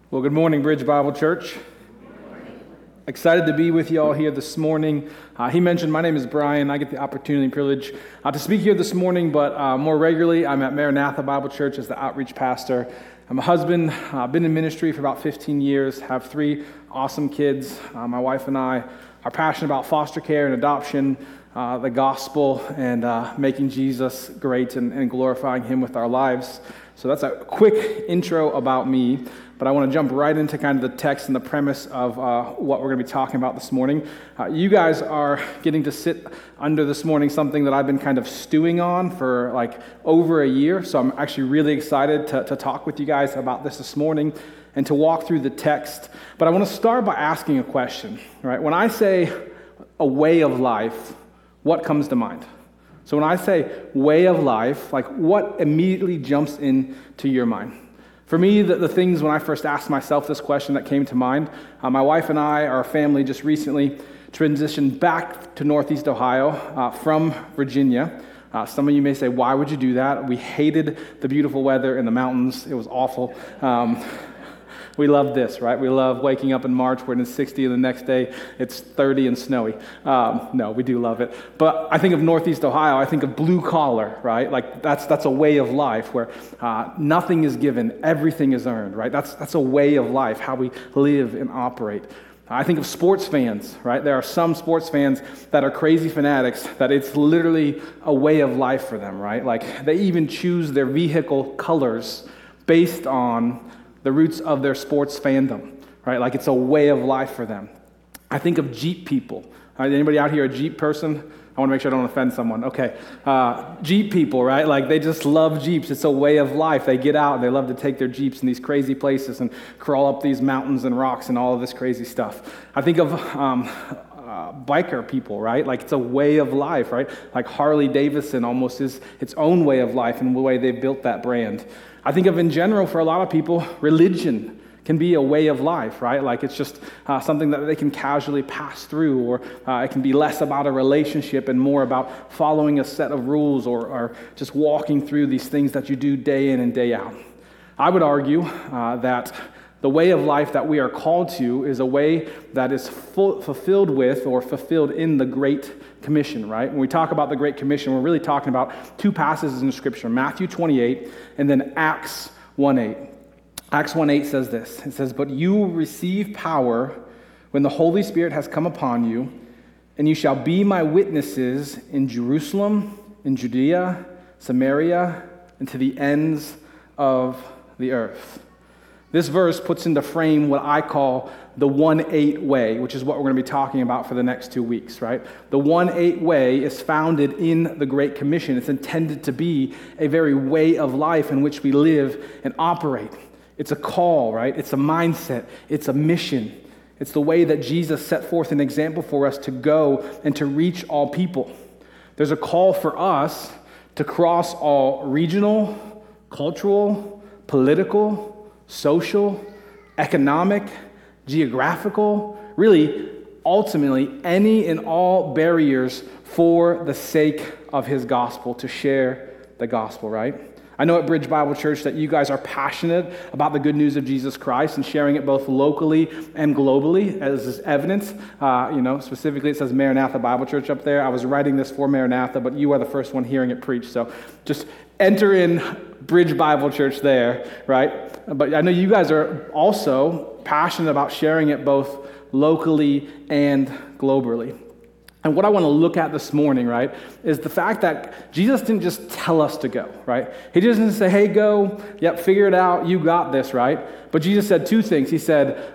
Well, good morning, Bridge Bible Church. Excited to be with you all here this morning. He mentioned my name is Brian. I get the opportunity and privilege to speak here this morning, but more regularly, I'm at Maranatha Bible Church as the outreach pastor. I'm a husband, been in ministry for about 15 years, have 3 awesome kids. My wife and I are passionate about foster care and adoption, the gospel, and making Jesus great and glorifying Him with our lives. So that's a quick intro about me, but I want to jump right into kind of the text and the premise of what we're going to be talking about this morning. You guys are getting to sit under this morning something that I've been kind of stewing on for like over a year, so I'm actually really excited to talk with you guys about this morning and to walk through the text. But I want to start by asking a question, right? When I say a way of life, what comes to mind? So when I say way of life, like what immediately jumps into your mind? For me, the things when I first asked myself this question that came to mind, my wife and I, our family, just recently transitioned back to Northeast Ohio from Virginia. Some of you may say, why would you do that? We hated the beautiful weather in the mountains. It was awful. We love this, right? We love waking up in March when it's 60 and the next day it's 30 and snowy. No, we do love it. But I think of Northeast Ohio, I think of blue collar, right? Like that's a way of life where nothing is given, everything is earned, right? That's a way of life, how we live and operate. I think of sports fans, right? There are some sports fans that are crazy fanatics that it's literally a way of life for them, right? Like they even choose their vehicle colors based on the roots of their sports fandom, right? Like it's a way of life for them. I think of Jeep people. Anybody out here a Jeep person? I want to make sure I don't offend someone. Okay. Jeep people, right? Like they just love Jeeps. It's a way of life. They get out and they love to take their Jeeps in these crazy places and crawl up these mountains and rocks and all of this crazy stuff. I think of biker people, right? Like it's a way of life, right? Like Harley Davidson almost is its own way of life in the way they built that brand. I think of in general, for a lot of people, religion can be a way of life, right? Like it's just something that they can casually pass through, or it can be less about a relationship and more about following a set of rules or just walking through these things that you do day in and day out. I would argue that the way of life that we are called to is a way that is fulfilled with or fulfilled in the Great Commission, right? When we talk about the Great Commission, we're really talking about 2 passages in Scripture, Matthew 28 and then Acts 1:8. Acts 1:8 says this. It says, "But you will receive power when the Holy Spirit has come upon you, and you shall be my witnesses in Jerusalem, in Judea, Samaria, and to the ends of the earth." This verse puts into frame what I call the 1-8 way, which is what we're going to be talking about for the next 2 weeks, right? The 1-8 way is founded in the Great Commission. It's intended to be a very way of life in which we live and operate. It's a call, right? It's a mindset. It's a mission. It's the way that Jesus set forth an example for us to go and to reach all people. There's a call for us to cross all regional, cultural, political, social, economic, geographical, really, ultimately, any and all barriers for the sake of His gospel, to share the gospel, right? I know at Bridge Bible Church that you guys are passionate about the good news of Jesus Christ and sharing it both locally and globally, as is evidence. Specifically it says Maranatha Bible Church up there. I was writing this for Maranatha, but you are the first one hearing it preached, so just enter in Bridge Bible Church there, right? But I know you guys are also passionate about sharing it both locally and globally. And what I want to look at this morning, right, is the fact that Jesus didn't just tell us to go, right? He just didn't say, hey, go, yep, figure it out, you got this, right? But Jesus said 2 things. He said,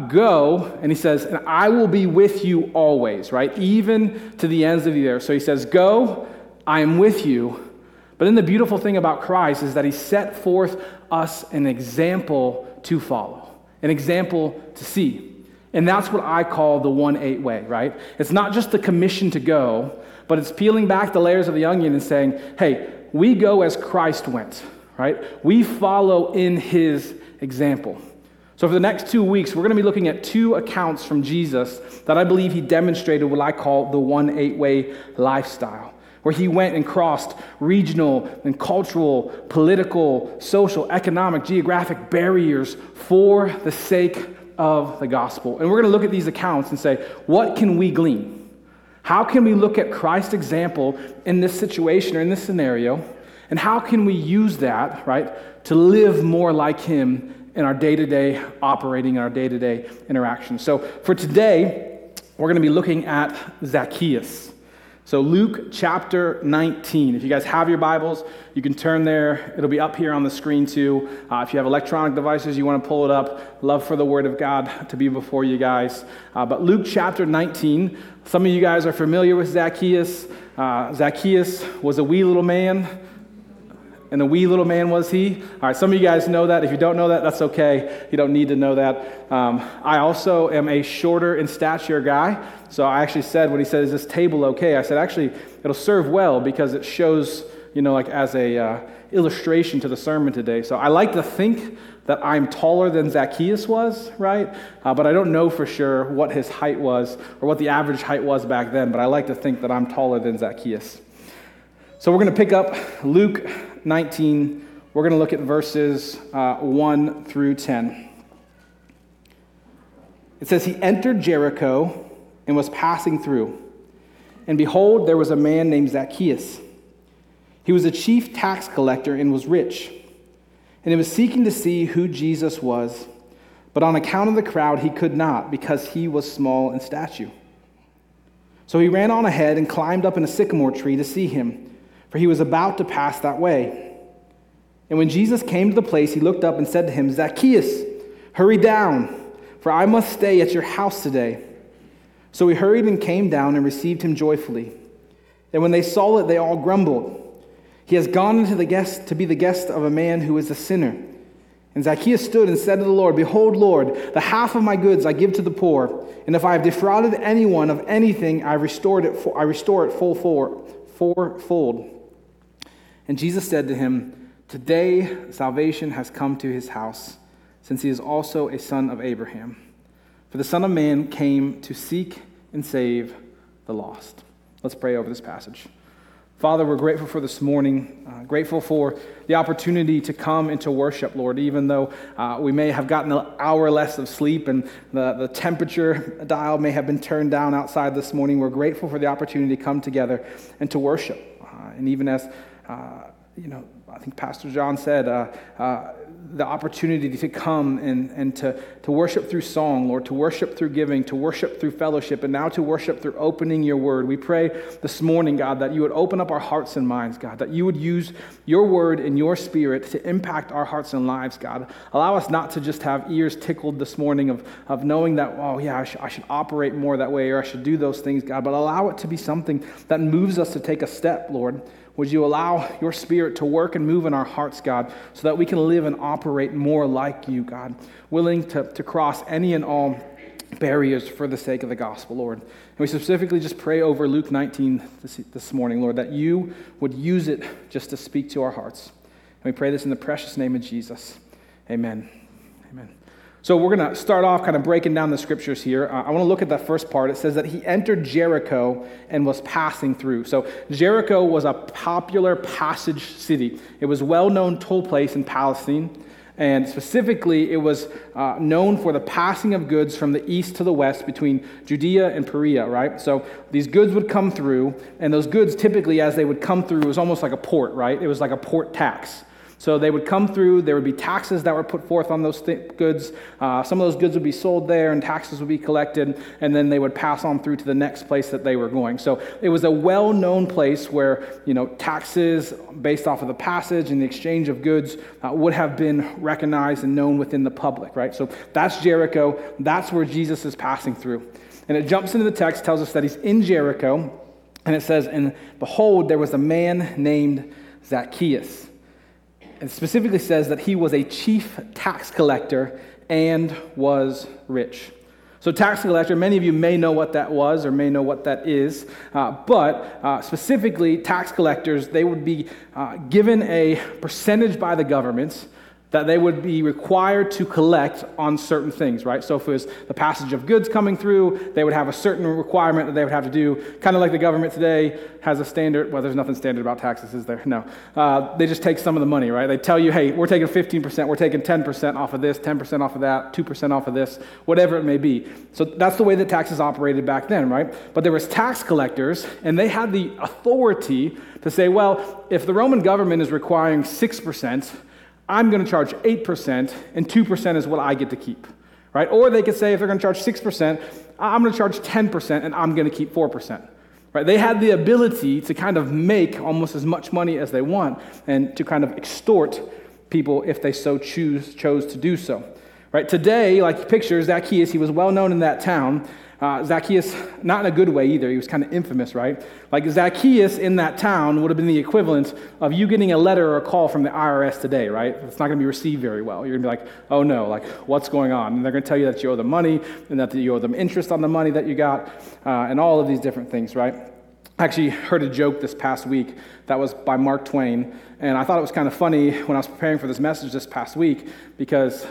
go, and he says, and I will be with you always, right? Even to the ends of the earth. So he says, go, I am with you. But then the beautiful thing about Christ is that he set forth us an example to follow, an example to see. And that's what I call the 1-8 way, right? It's not just the commission to go, but it's peeling back the layers of the onion and saying, hey, we go as Christ went, right? We follow in his example. So for the next 2 weeks, we're going to be looking at 2 accounts from Jesus that I believe he demonstrated what I call the 1-8 way lifestyle. where he went and crossed regional and cultural, political, social, economic, geographic barriers for the sake of the gospel. And we're going to look at these accounts and say, what can we glean? How can we look at Christ's example in this situation or in this scenario? And how can we use that, right, to live more like him in our day-to-day operating, in our day-to-day interactions? So for today, we're going to be looking at Zacchaeus. So Luke chapter 19. If you guys have your Bibles, you can turn there. It'll be up here on the screen too. If you have electronic devices, you want to pull it up. Love for the Word of God to be before you guys. But Luke chapter 19, some of you guys are familiar with Zacchaeus. Zacchaeus was a wee little man. And a wee little man was he? All right, some of you guys know that. If you don't know that, that's okay. You don't need to know that. I also am a shorter in stature guy. So I actually said, when he said, is this table okay? I said, actually, it'll serve well because it shows, like as a illustration to the sermon today. So I like to think that I'm taller than Zacchaeus was, right? But I don't know for sure what his height was or what the average height was back then. But I like to think that I'm taller than Zacchaeus. So we're going to pick up Luke 19. We're going to look at verses 1 through 10. It says, he entered Jericho and was passing through. And behold, there was a man named Zacchaeus. He was a chief tax collector and was rich. And he was seeking to see who Jesus was. But on account of the crowd, he could not, because he was small in stature. So he ran on ahead and climbed up in a sycamore tree to see him, for he was about to pass that way. And when Jesus came to the place, he looked up and said to him, Zacchaeus, hurry down, for I must stay at your house today. So he hurried and came down and received him joyfully. And when they saw it, they all grumbled. He has gone into to be the guest of a man who is a sinner. And Zacchaeus stood and said to the Lord, Behold, Lord, the half of my goods I give to the poor, and if I have defrauded anyone of anything, I restore it fourfold. And Jesus said to him, Today salvation has come to his house, since he is also a son of Abraham. For the Son of Man came to seek and save the lost. Let's pray over this passage. Father, we're grateful for this morning, grateful for the opportunity to come and to worship, Lord, even though we may have gotten an hour less of sleep and the temperature dial may have been turned down outside this morning. We're grateful for the opportunity to come together and to worship. And even as, I think Pastor John said, the opportunity to come and to worship through song, Lord, to worship through giving, to worship through fellowship, and now to worship through opening your word. We pray this morning, God, that you would open up our hearts and minds, God, that you would use your word and your spirit to impact our hearts and lives, God. Allow us not to just have ears tickled this morning of knowing that, oh yeah, I should operate more that way, or I should do those things, God, but allow it to be something that moves us to take a step, Lord. Would you allow your spirit to work and move in our hearts, God, so that we can live and operate more like you, God, willing to cross any and all barriers for the sake of the gospel, Lord. And we specifically just pray over Luke 19 this morning, Lord, that you would use it just to speak to our hearts. And we pray this in the precious name of Jesus. Amen. Amen. So we're going to start off kind of breaking down the scriptures here. I want to look at that first part. It says that he entered Jericho and was passing through. So Jericho was a popular passage city. It was a well-known toll place in Palestine. And specifically, it was known for the passing of goods from the east to the west between Judea and Perea, right? So these goods would come through, and those goods typically, as they would come through, it was almost like a port, right? It was like a port tax. So they would come through, there would be taxes that were put forth on those goods. Some of those goods would be sold there and taxes would be collected, and then they would pass on through to the next place that they were going. So it was a well-known place where, taxes based off of the passage and the exchange of goods would have been recognized and known within the public, right? So that's Jericho. That's where Jesus is passing through. And it jumps into the text, tells us that he's in Jericho, and it says, and behold, there was a man named Zacchaeus. It specifically says that he was a chief tax collector and was rich. So tax collector, many of you may know what that was or may know what that is, but specifically tax collectors, they would be given a percentage by the government that they would be required to collect on certain things, right? So if it was the passage of goods coming through, they would have a certain requirement that they would have to do, kind of like the government today has a standard. Well, there's nothing standard about taxes, is there? No. They just take some of the money, right? They tell you, hey, we're taking 15%, we're taking 10% off of this, 10% off of that, 2% off of this, whatever it may be. So that's the way that taxes operated back then, right? But there was tax collectors, and they had the authority to say, well, if the Roman government is requiring 6%, I'm going to charge 8%, and 2% is what I get to keep, right? Or they could say, if they're going to charge 6%, I'm going to charge 10%, and I'm going to keep 4%, right? They had the ability to kind of make almost as much money as they want and to kind of extort people if they so chose to do so, right? Today, like picture Zacchaeus, he was well known in that town. Zacchaeus, not in a good way either, he was kind of infamous, right? Like Zacchaeus in that town would have been the equivalent of you getting a letter or a call from the IRS today, right? It's not going to be received very well. You're going to be like, oh no, like what's going on? And they're going to tell you that you owe them money and that you owe them interest on the money that you got and all of these different things, right? I actually heard a joke this past week that was by Mark Twain, and I thought it was kind of funny when I was preparing for this message this past week because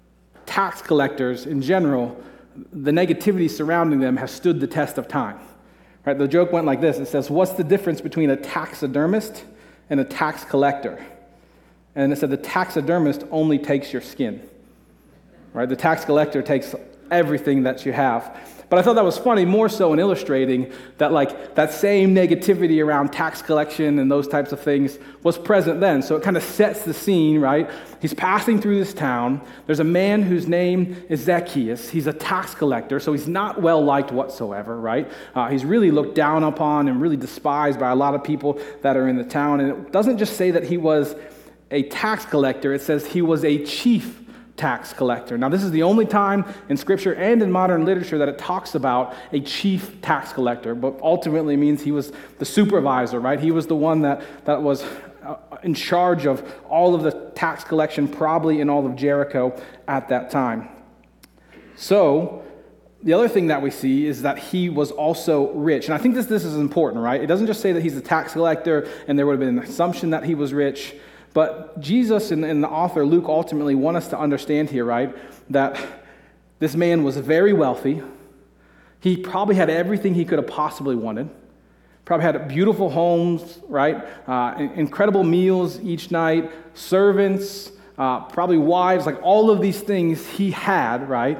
tax collectors in general, the negativity surrounding them has stood the test of time. Right? The joke went like this. It says, what's the difference between a taxidermist and a tax collector? And it said the taxidermist only takes your skin. Right? The tax collector takes everything that you have. But I thought that was funny, more so in illustrating that like that same negativity around tax collection and those types of things was present then. So it kind of sets the scene, right? He's passing through this town. There's a man whose name is Zacchaeus. He's a tax collector, so he's not well liked whatsoever, right? He's really looked down upon and really despised by a lot of people that are in the town. And it doesn't just say that he was a tax collector, it says he was a chief tax collector. Now, this is the only time in Scripture and in modern literature that it talks about a chief tax collector, but ultimately means he was the supervisor, right? He was the one that was in charge of all of the tax collection, probably in all of Jericho at that time. So, the other thing that we see is that he was also rich. And I think this is important, right? It doesn't just say that he's a tax collector and there would have been an assumption that he was rich. But Jesus and the author, Luke, ultimately want us to understand here, right, that this man was very wealthy. He probably had everything he could have possibly wanted. Probably had beautiful homes, right, incredible meals each night, servants, probably wives, like all of these things he had, right?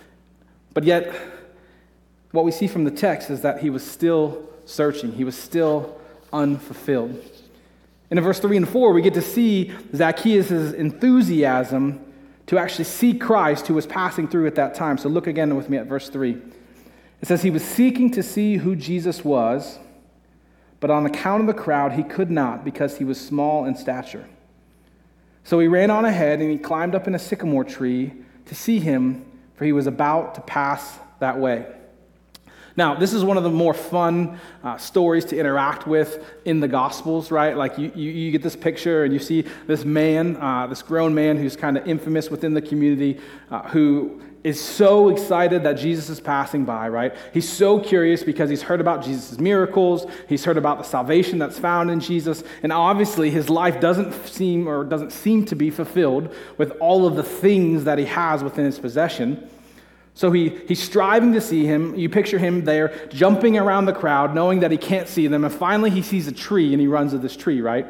But yet, what we see from the text is that he was still searching. He was still unfulfilled. And in verse 3 and 4, we get to see Zacchaeus' enthusiasm to actually see Christ who was passing through at that time. So look again with me at verse 3. It says, he was seeking to see who Jesus was, but on account of the crowd, he could not because he was small in stature. So he ran on ahead and he climbed up in a sycamore tree to see him, for he was about to pass that way. Now, this is one of the more fun stories to interact with in the Gospels, right? Like you get this picture and you see this man, this grown man who's kind of infamous within the community, who is so excited that Jesus is passing by, right? He's so curious because he's heard about Jesus' miracles. He's heard about the salvation that's found in Jesus. And obviously his life doesn't seem to be fulfilled with all of the things that he has within his possession. So he's striving to see him. You picture him there jumping around the crowd, knowing that he can't see them. And finally he sees a tree and he runs to this tree, right?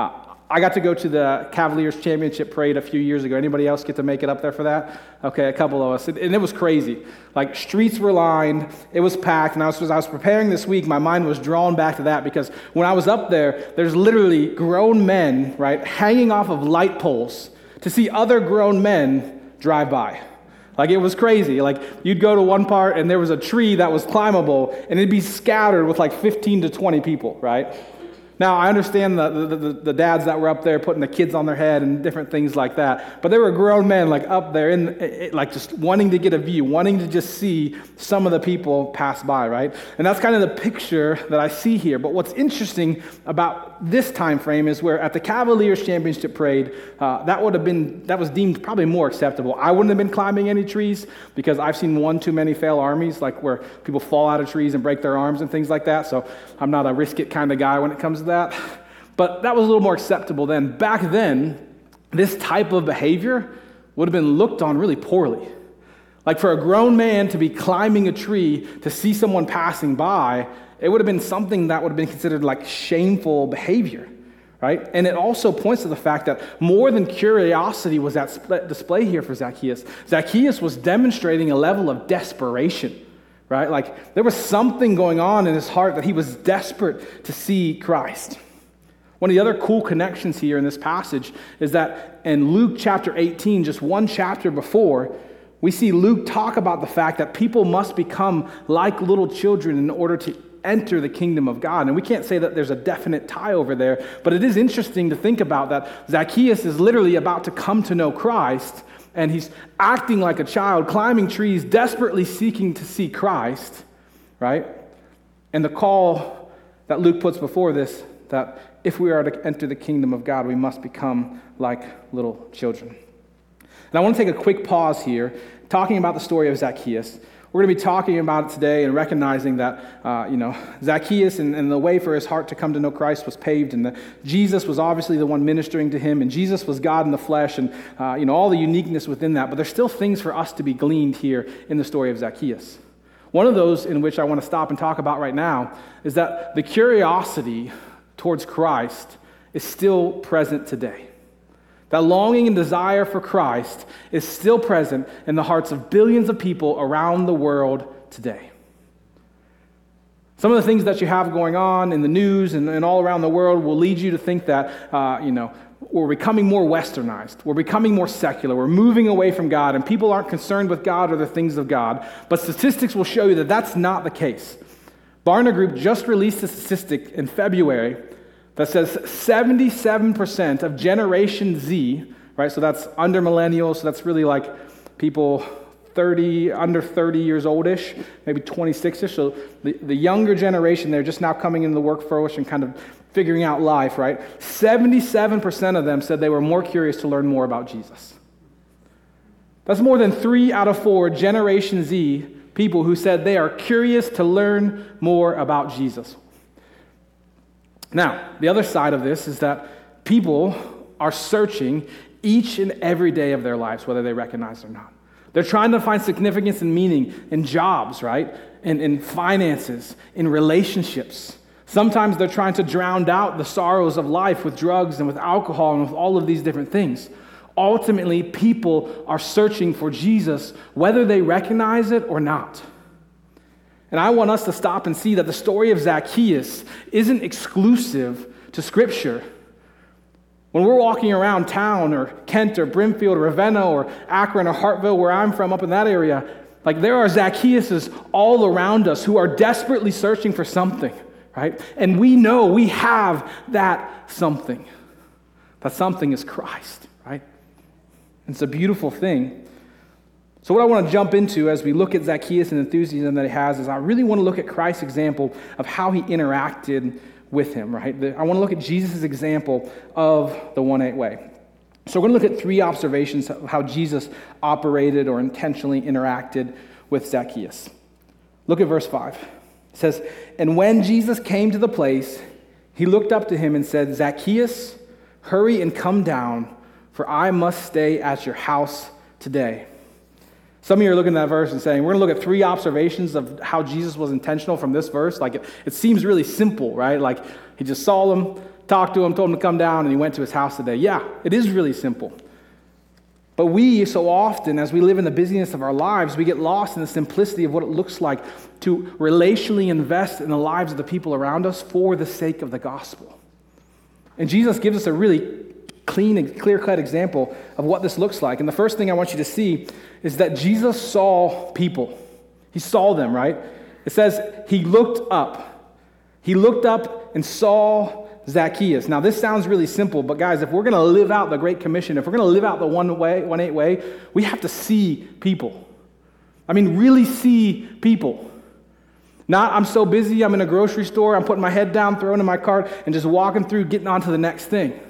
I got to go to the Cavaliers Championship Parade a few years ago. Anybody else get to make it up there for that? Okay, a couple of us. And it was crazy. Like, streets were lined. It was packed. And as I was preparing this week, my mind was drawn back to that because when I was up there, there's literally grown men, right, hanging off of light poles to see other grown men drive by. Like, it was crazy. Like, you'd go to one part and there was a tree that was climbable and it'd be scattered with like 15 to 20 people, right? Now, I understand the dads that were up there putting the kids on their head and different things like that, but there were grown men like up there like just wanting to get a view, wanting to just see some of the people pass by, right? And that's kind of the picture that I see here. But what's interesting about this time frame is where at the Cavaliers Championship Parade, that was deemed probably more acceptable. I wouldn't have been climbing any trees because I've seen one too many fail armies, like where people fall out of trees and break their arms and things like that. So I'm not a risk it kind of guy when it comes to that. But that was a little more acceptable then. Back then, this type of behavior would have been looked on really poorly. Like for a grown man to be climbing a tree to see someone passing by, it would have been something that would have been considered like shameful behavior, right? And it also points to the fact that more than curiosity was at display here for Zacchaeus. Zacchaeus was demonstrating a level of desperation, right? Like there was something going on in his heart that he was desperate to see Christ. One of the other cool connections here in this passage is that in Luke chapter 18, just one chapter before, we see Luke talk about the fact that people must become like little children in order to enter the kingdom of God. And we can't say that there's a definite tie over there, but it is interesting to think about that Zacchaeus is literally about to come to know Christ, and he's acting like a child, climbing trees, desperately seeking to see Christ, right? And the call that Luke puts before this, that if we are to enter the kingdom of God, we must become like little children. And I want to take a quick pause here, talking about the story of Zacchaeus. We're going to be talking about it today and recognizing that, Zacchaeus and the way for his heart to come to know Christ was paved, and that Jesus was obviously the one ministering to him, and Jesus was God in the flesh, and, all the uniqueness within that. But there's still things for us to be gleaned here in the story of Zacchaeus. One of those in which I want to stop and talk about right now is that the curiosity towards Christ is still present today. That longing and desire for Christ is still present in the hearts of billions of people around the world today. Some of the things that you have going on in the news and all around the world will lead you to think that, we're becoming more westernized. We're becoming more secular. We're moving away from God, and people aren't concerned with God or the things of God. But statistics will show you that that's not the case. Barna Group just released a statistic in February that says 77% of Generation Z, right? So that's under millennials, so that's really like people under 30 years oldish, maybe 26ish. So the younger generation, they're just now coming into the workforce and kind of figuring out life, right? 77% of them said they were more curious to learn more about Jesus. That's more than 3 out of 4 Generation Z people who said they are curious to learn more about Jesus. Now, the other side of this is that people are searching each and every day of their lives, whether they recognize it or not. They're trying to find significance and meaning in jobs, right? In finances, in relationships. Sometimes they're trying to drown out the sorrows of life with drugs and with alcohol and with all of these different things. Ultimately, people are searching for Jesus, whether they recognize it or not. And I want us to stop and see that the story of Zacchaeus isn't exclusive to Scripture. When we're walking around town or Kent or Brimfield or Ravenna or Akron or Hartville, where I'm from, up in that area, like there are Zacchaeuses all around us who are desperately searching for something, right? And we know we have that something. That something is Christ, right? And it's a beautiful thing. So what I want to jump into as we look at Zacchaeus and the enthusiasm that he has is I really want to look at Christ's example of how he interacted with him, right? I want to look at Jesus' example of the 1-8 way. So we're going to look at 3 observations of how Jesus operated or intentionally interacted with Zacchaeus. Look at verse 5. It says, "And when Jesus came to the place, he looked up to him and said, 'Zacchaeus, hurry and come down, for I must stay at your house today.'" Some of you are looking at that verse and saying, we're going to look at 3 observations of how Jesus was intentional from this verse. Like, it seems really simple, right? Like, he just saw him, talked to him, told him to come down, and he went to his house today. Yeah, it is really simple. But we, so often, as we live in the busyness of our lives, we get lost in the simplicity of what it looks like to relationally invest in the lives of the people around us for the sake of the gospel. And Jesus gives us a really clean and clear-cut example of what this looks like. And the first thing I want you to see is that Jesus saw people. He saw them, right? It says he looked up. He looked up and saw Zacchaeus. Now, this sounds really simple, but guys, if we're going to live out the Great Commission, if we're going to live out the 1-8 way, we have to see people. I mean, really see people. Not, I'm so busy, I'm in a grocery store, I'm putting my head down, throwing in my cart, and just walking through, getting on to the next thing.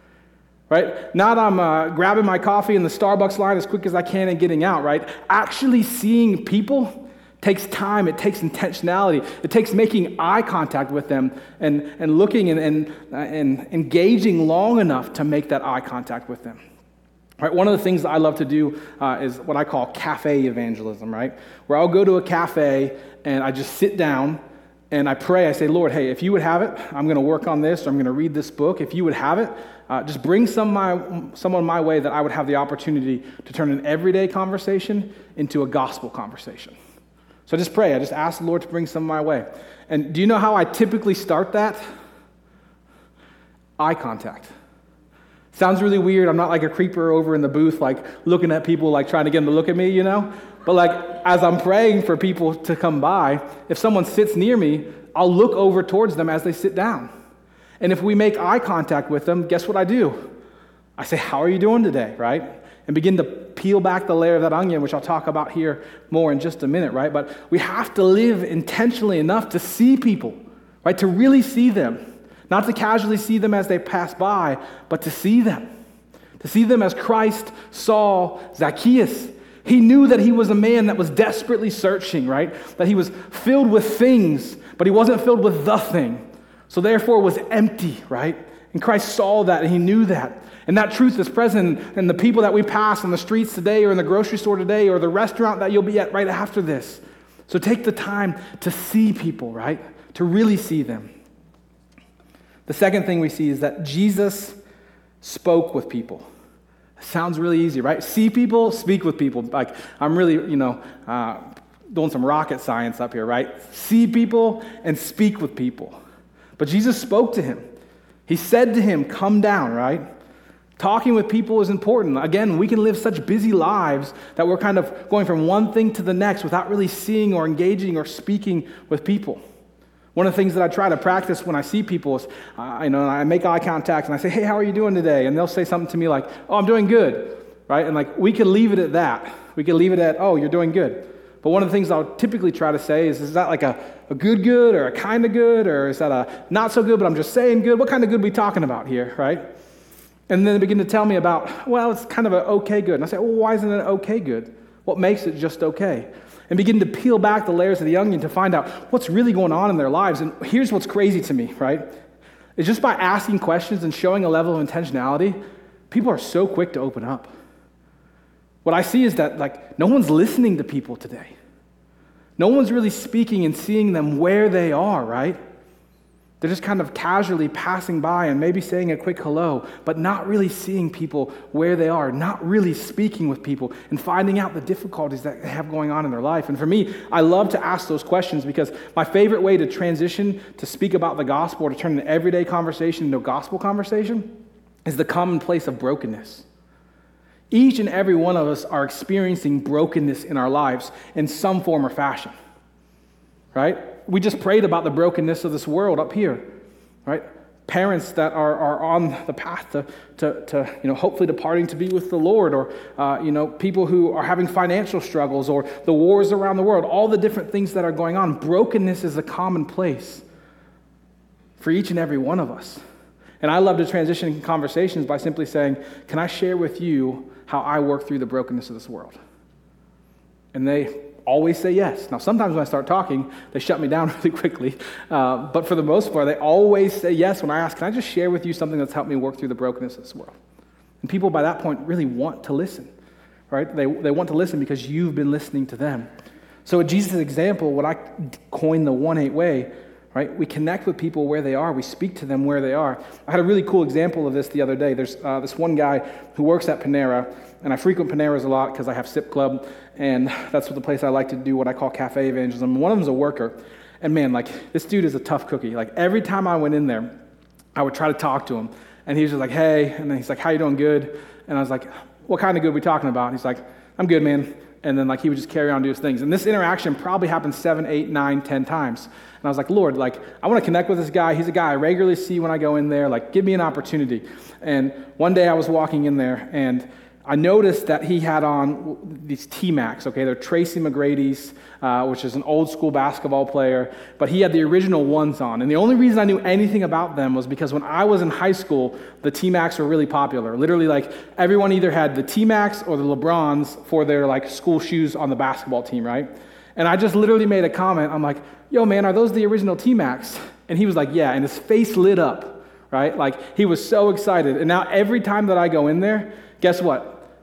Right? Not I'm grabbing my coffee in the Starbucks line as quick as I can and getting out, right? Actually seeing people takes time, it takes intentionality, it takes making eye contact with them and looking and engaging long enough to make that eye contact with them. Right, one of the things that I love to do is what I call cafe evangelism, right? Where I'll go to a cafe and I just sit down and I pray. I say, Lord, hey, if you would have it, I'm going to work on this, or I'm going to read this book. If you would have it, just bring someone my way that I would have the opportunity to turn an everyday conversation into a gospel conversation. So I just pray. I just ask the Lord to bring some my way. And do you know how I typically start that? Eye contact. Sounds really weird. I'm not like a creeper over in the booth, like looking at people, like trying to get them to look at me, you know? But like as I'm praying for people to come by, if someone sits near me, I'll look over towards them as they sit down. And if we make eye contact with them, guess what I do? I say, how are you doing today, right? And begin to peel back the layer of that onion, which I'll talk about here more in just a minute, right? But we have to live intentionally enough to see people, right? To really see them. Not to casually see them as they pass by, but to see them. To see them as Christ saw Zacchaeus. He knew that he was a man that was desperately searching, right? That he was filled with things, but he wasn't filled with the thing. So therefore was empty, right? And Christ saw that and he knew that. And that truth is present in the people that we pass on the streets today or in the grocery store today or the restaurant that you'll be at right after this. So take the time to see people, right? To really see them. The second thing we see is that Jesus spoke with people. Sounds really easy, right? See people, speak with people. Like, I'm really, doing some rocket science up here, right? See people and speak with people. But Jesus spoke to him. He said to him, come down, right? Talking with people is important. Again, we can live such busy lives that we're kind of going from one thing to the next without really seeing or engaging or speaking with people. One of the things that I try to practice when I see people is, I make eye contact and I say, hey, how are you doing today? And they'll say something to me like, oh, I'm doing good, right? And like, we could leave it at that. We could leave it at, oh, you're doing good. But one of the things I'll typically try to say is that like a good or a kind of good, or is that a not so good, but I'm just saying good? What kind of good are we talking about here, right? And then they begin to tell me about, well, it's kind of an okay good. And I say, well, why isn't it okay good? What makes it just okay? And begin to peel back the layers of the onion to find out what's really going on in their lives. And here's what's crazy to me, right? Is just by asking questions and showing a level of intentionality, people are so quick to open up. What I see is that like no one's listening to people today. No one's really speaking and seeing them where they are, right? They're just kind of casually passing by and maybe saying a quick hello, but not really seeing people where they are, not really speaking with people and finding out the difficulties that they have going on in their life. And for me, I love to ask those questions because my favorite way to transition to speak about the gospel or to turn an everyday conversation into a gospel conversation is the commonplace of brokenness. Each and every one of us are experiencing brokenness in our lives in some form or fashion, right? We just prayed about the brokenness of this world up here, right? Parents that are on the path to hopefully departing to be with the Lord, or people who are having financial struggles, or the wars around the world, all the different things that are going on. Brokenness is a commonplace for each and every one of us. And I love to transition conversations by simply saying, can I share with you how I work through the brokenness of this world? And they always say yes. Now, sometimes when I start talking, they shut me down really quickly. But for the most part, they always say yes when I ask, can I just share with you something that's helped me work through the brokenness of this world? And people by that point really want to listen, right? They want to listen because you've been listening to them. So at Jesus' example, what I coined the 1-8 way, right? We connect with people where they are. We speak to them where they are. I had a really cool example of this the other day. There's this one guy who works at Panera, and I frequent Paneras a lot because I have SIP Club, and that's the place I like to do what I call cafe evangelism. One of them's a worker, and man, like, this dude is a tough cookie. Like, every time I went in there, I would try to talk to him, and he was just like, hey, and then he's like, how you doing? Good. And I was like, what kind of good are we talking about? And he's like, I'm good, man. And then like he would just carry on and do his things. And this interaction probably happened 7, 8, 9, 10 times. And I was like, Lord, like, I want to connect with this guy. He's a guy I regularly see when I go in there. Like, give me an opportunity. And one day I was walking in there, and I noticed that he had on these T-Macs, okay? They're Tracy McGrady's, which is an old school basketball player, but he had the original ones on. And the only reason I knew anything about them was because when I was in high school, the T-Macs were really popular. Literally, like, everyone either had the T-Macs or the LeBrons for their, like, school shoes on the basketball team, right? And I just literally made a comment. I'm like, yo, man, are those the original T-Macs? And he was like, yeah, and his face lit up, right? Like, he was so excited. And now every time that I go in there, guess what?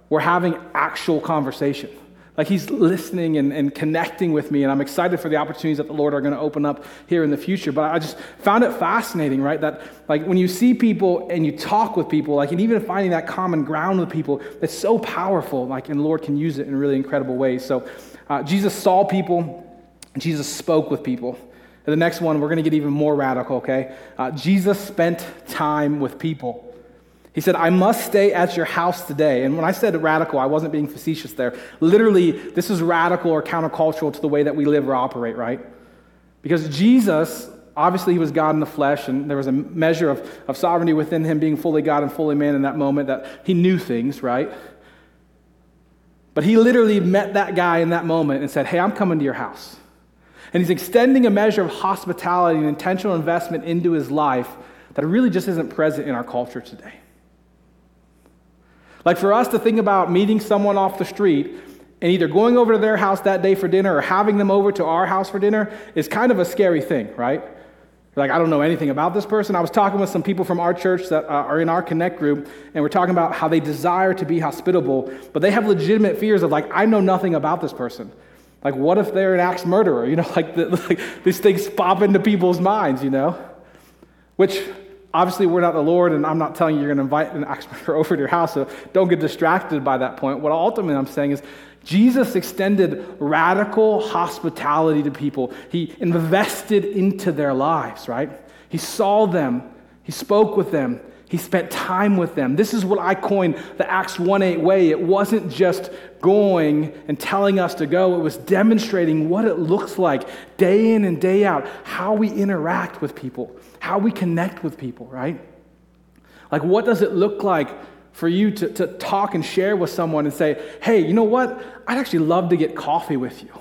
we're having actual conversation. Like he's listening and connecting with me, and I'm excited for the opportunities that the Lord are going to open up here in the future. But I just found it fascinating, right? That like when you see people and you talk with people, like and even finding that common ground with people, that's so powerful. Like and the Lord can use it in really incredible ways. So Jesus saw people, and Jesus spoke with people. And the next one, we're going to get even more radical. Okay, Jesus spent time with people. He said, I must stay at your house today. And when I said radical, I wasn't being facetious there. Literally, this is radical or countercultural to the way that we live or operate, right? Because Jesus, obviously he was God in the flesh, and there was a measure of sovereignty within him being fully God and fully man in that moment that he knew things, right? But he literally met that guy in that moment and said, hey, I'm coming to your house. And he's extending a measure of hospitality and intentional investment into his life that really just isn't present in our culture today. Like for us to think about meeting someone off the street and either going over to their house that day for dinner or having them over to our house for dinner is kind of a scary thing, right? Like, I don't know anything about this person. I was talking with some people from our church that are in our Connect group, and we're talking about how they desire to be hospitable, but they have legitimate fears of like, I know nothing about this person. Like, what if they're an axe murderer? You know, like these things pop into people's minds, you know? Which, obviously, we're not the Lord, and I'm not telling you you're going to invite an axe murderer over to your house, so don't get distracted by that point. What ultimately I'm saying is Jesus extended radical hospitality to people. He invested into their lives, right? He saw them. He spoke with them. He spent time with them. This is what I coined the Acts 1:8 way. It wasn't just going and telling us to go. It was demonstrating what it looks like day in and day out, how we interact with people, how we connect with people, right? Like, what does it look like for you to talk and share with someone and say, hey, you know what? I'd actually love to get coffee with you.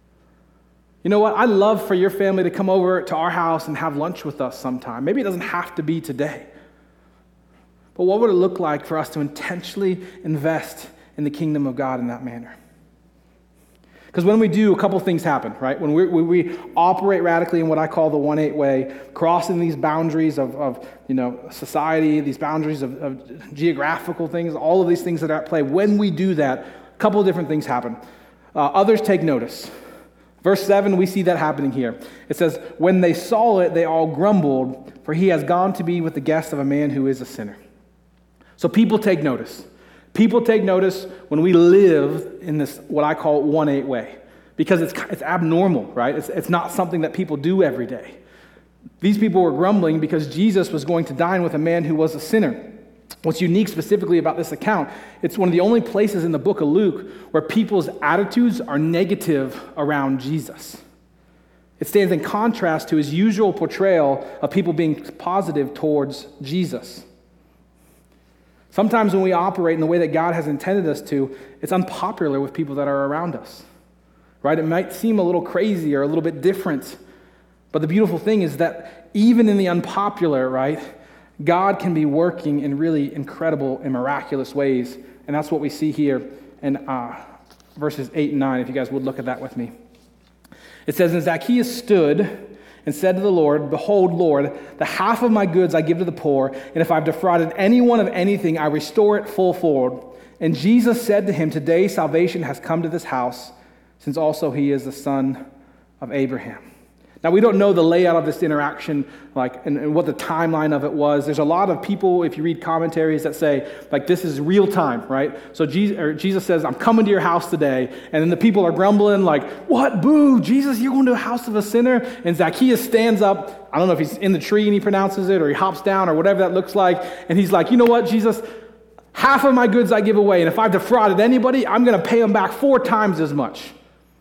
You know what? I'd love for your family to come over to our house and have lunch with us sometime. Maybe it doesn't have to be today. But what would it look like for us to intentionally invest in the kingdom of God in that manner? Because when we do, a couple things happen, right? When we operate radically in what I call the 1:8 way, crossing these boundaries of society, these boundaries of geographical things, all of these things that are at play, when we do that, a couple of different things happen. Others take notice. Verse 7, we see that happening here. It says, when they saw it, they all grumbled, for he has gone to be with the guest of a man who is a sinner. So people take notice. People take notice when we live in this, what I call 1:8 way, because it's abnormal, right? It's not something that people do every day. These people were grumbling because Jesus was going to dine with a man who was a sinner. What's unique specifically about this account, it's one of the only places in the book of Luke where people's attitudes are negative around Jesus. It stands in contrast to his usual portrayal of people being positive towards Jesus. Sometimes when we operate in the way that God has intended us to, it's unpopular with people that are around us, right? It might seem a little crazy or a little bit different, but the beautiful thing is that even in the unpopular, right, God can be working in really incredible and miraculous ways, and that's what we see here in verses 8 and 9, if you guys would look at that with me. It says, and Zacchaeus stood and said to the Lord, behold, Lord, the half of my goods I give to the poor, and if I've defrauded anyone of anything, I restore it fullfold. And Jesus said to him, today salvation has come to this house, since also he is the son of Abraham. Now, we don't know the layout of this interaction, and what the timeline of it was. There's a lot of people, if you read commentaries, that say, this is real time, right? So Jesus says, I'm coming to your house today. And then the people are grumbling, what? Boo, Jesus, you're going to a house of a sinner? And Zacchaeus stands up. I don't know if he's in the tree and he pronounces it, or he hops down, or whatever that looks like. And he's like, you know what, Jesus? Half of my goods I give away. And if I've defrauded anybody, I'm going to pay them back 4 times as much.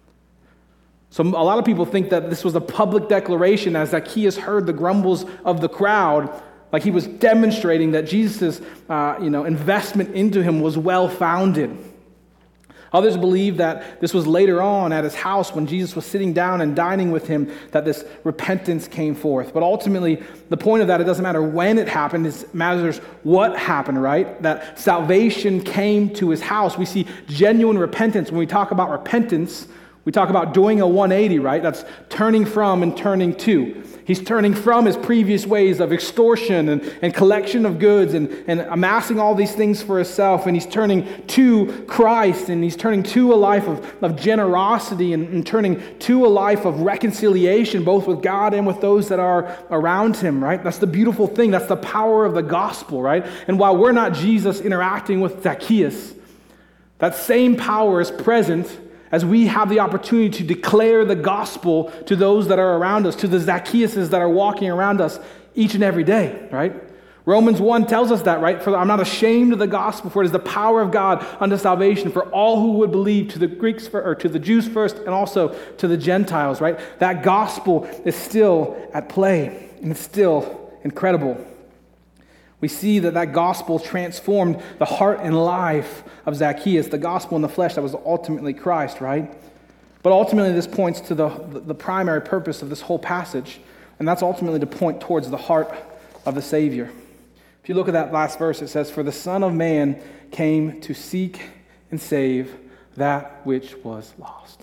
So a lot of people think that this was a public declaration as Zacchaeus heard the grumbles of the crowd, like he was demonstrating that Jesus' investment into him was well-founded. Others believe that this was later on at his house when Jesus was sitting down and dining with him that this repentance came forth. But ultimately, the point of that, it doesn't matter when it happened, it matters what happened, right? That salvation came to his house. We see genuine repentance. When we talk about repentance, We talk about doing a 180, right? That's turning from and turning to. He's turning from his previous ways of extortion and collection of goods and amassing all these things for himself. And he's turning to Christ, and he's turning to a life of generosity and turning to a life of reconciliation, both with God and with those that are around him, right? That's the beautiful thing. That's the power of the gospel, right? And while we're not Jesus interacting with Zacchaeus, that same power is present as we have the opportunity to declare the gospel to those that are around us, to the Zacchaeuses that are walking around us each and every day, right? Romans 1 tells us that, right? For I'm not ashamed of the gospel, for it is the power of God unto salvation for all who would believe, to the Greeks or to the Jews first, and also to the Gentiles, right? That gospel is still at play, and it's still incredible. We see that gospel transformed the heart and life of Zacchaeus, the gospel in the flesh that was ultimately Christ, right? But ultimately this points to the primary purpose of this whole passage, and that's ultimately to point towards the heart of the Savior. If you look at that last verse, it says, "For the Son of Man came to seek and save that which was lost."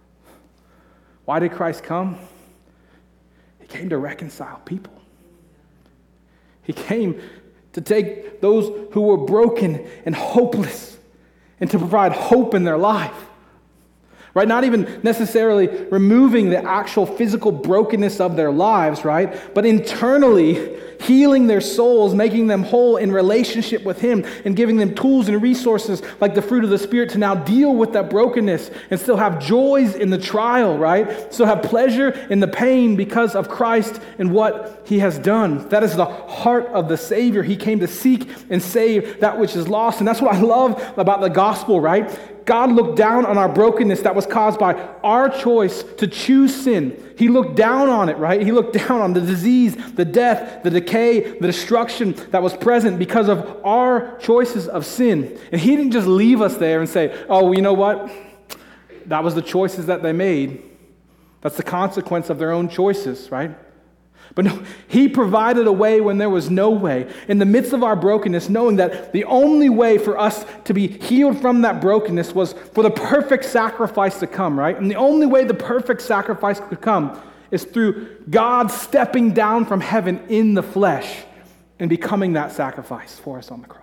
Why did Christ come? He came to reconcile people. He came to take those who were broken and hopeless and to provide hope in their life. Right? Not even necessarily removing the actual physical brokenness of their lives, right? But internally healing their souls, making them whole in relationship with Him, and giving them tools and resources like the fruit of the Spirit to now deal with that brokenness and still have joys in the trial, right? Still have pleasure in the pain because of Christ and what He has done. That is the heart of the Savior. He came to seek and save that which is lost. And that's what I love about the gospel, right? God looked down on our brokenness that was caused by our choice to choose sin. He looked down on it, right? He looked down on the disease, the death, the decay, the destruction that was present because of our choices of sin. And He didn't just leave us there and say, oh, well, you know what? That was the choices that they made. That's the consequence of their own choices, right? But no, He provided a way when there was no way. In the midst of our brokenness, knowing that the only way for us to be healed from that brokenness was for the perfect sacrifice to come, right? And the only way the perfect sacrifice could come is through God stepping down from heaven in the flesh and becoming that sacrifice for us on the cross.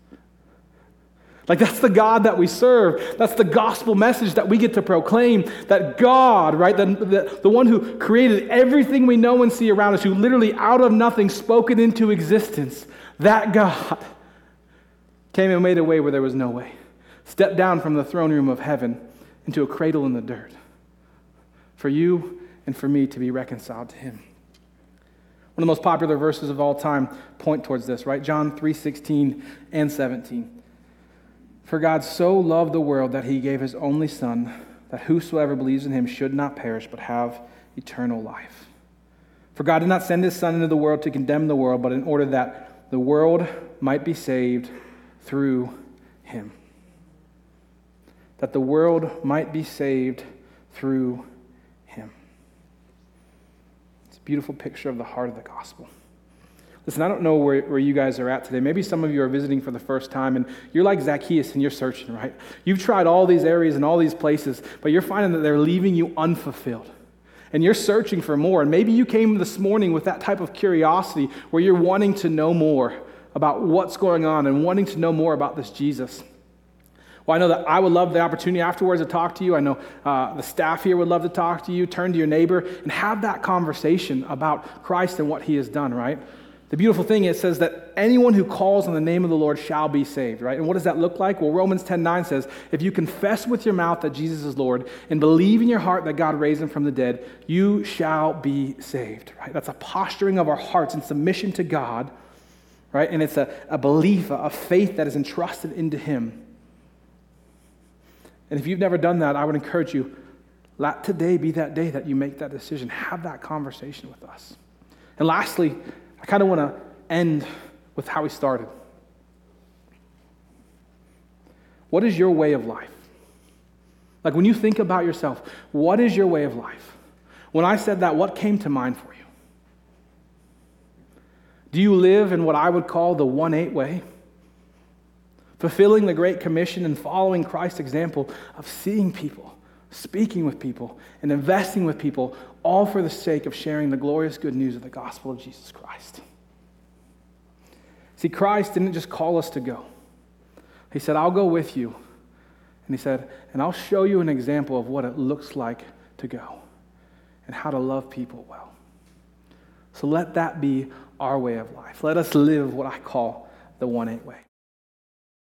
Like, that's the God that we serve. That's the gospel message that we get to proclaim, that God, right, the one who created everything we know and see around us, who literally out of nothing spoke it into existence, that God came and made a way where there was no way. Stepped down from the throne room of heaven into a cradle in the dirt for you and for me to be reconciled to Him. One of the most popular verses of all time point towards this, right? John 3:16 and 17. For God so loved the world that He gave His only Son, that whosoever believes in Him should not perish, but have eternal life. For God did not send His Son into the world to condemn the world, but in order that the world might be saved through Him. That the world might be saved through Him. It's a beautiful picture of the heart of the gospel. Listen, I don't know where you guys are at today. Maybe some of you are visiting for the first time, and you're like Zacchaeus and you're searching, right? You've tried all these areas and all these places, but you're finding that they're leaving you unfulfilled. And you're searching for more. And maybe you came this morning with that type of curiosity where you're wanting to know more about what's going on and wanting to know more about this Jesus. Well, I know that I would love the opportunity afterwards to talk to you. I know the staff here would love to talk to you. Turn to your neighbor and have that conversation about Christ and what He has done, right? The beautiful thing is, it says that anyone who calls on the name of the Lord shall be saved, right? And what does that look like? Well, Romans 10:9 says, if you confess with your mouth that Jesus is Lord and believe in your heart that God raised Him from the dead, you shall be saved, right? That's a posturing of our hearts in submission to God, right? And it's a belief, a faith that is entrusted into Him. And if you've never done that, I would encourage you, let today be that day that you make that decision. Have that conversation with us. And lastly, I kind of want to end with how we started. What is your way of life? Like, when you think about yourself, what is your way of life? When I said that, what came to mind for you? Do you live in what I would call the 1-8 way? Fulfilling the Great Commission and following Christ's example of seeing people speaking with people, and investing with people, all for the sake of sharing the glorious good news of the gospel of Jesus Christ. See, Christ didn't just call us to go. He said, I'll go with you. And he said, and I'll show you an example of what it looks like to go and how to love people well. So let that be our way of life. Let us live what I call the 1-8 way.